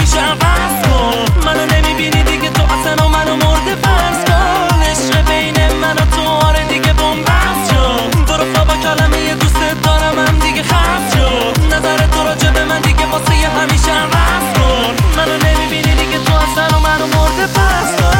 همیشه عوض کن. منو نمیبینی دیگه تو اصلا و منو مرده فرض کن. عشق بین من و تو آره دیگه بومبست شد. برو با کلمه یه دوست دارم هم دیگه خفت شد. نظر تو راجع به من دیگه واسه یه همیشه عوض کن. منو نمیبینی دیگه تو اصلا و منو مرده فرض کن.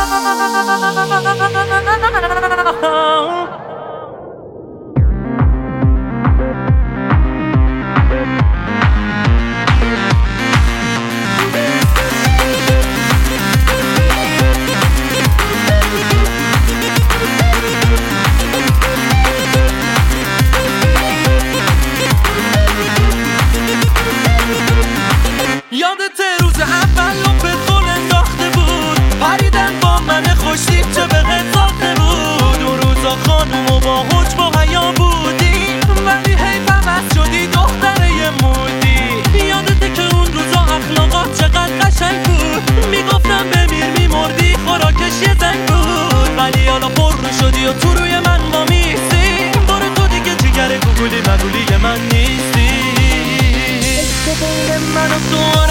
یادت روز اول و پترول انداخته بود، پریدن با من خوشتیب چه به قصاته بود. اون روزا خانوم و با حج با حیا بودی، ولی هی پمست شدی دختره مودی. یادته که اون روزا اخلاقات چقدر قشنگ بود، میگفتم بمیر میمردی خوراکش یه زنگ بود. ولی حالا پر رو شدی و تو روی من وامیستی. برو تو دیگه جگر گوگلی مگولی من نیستی. بین من و تو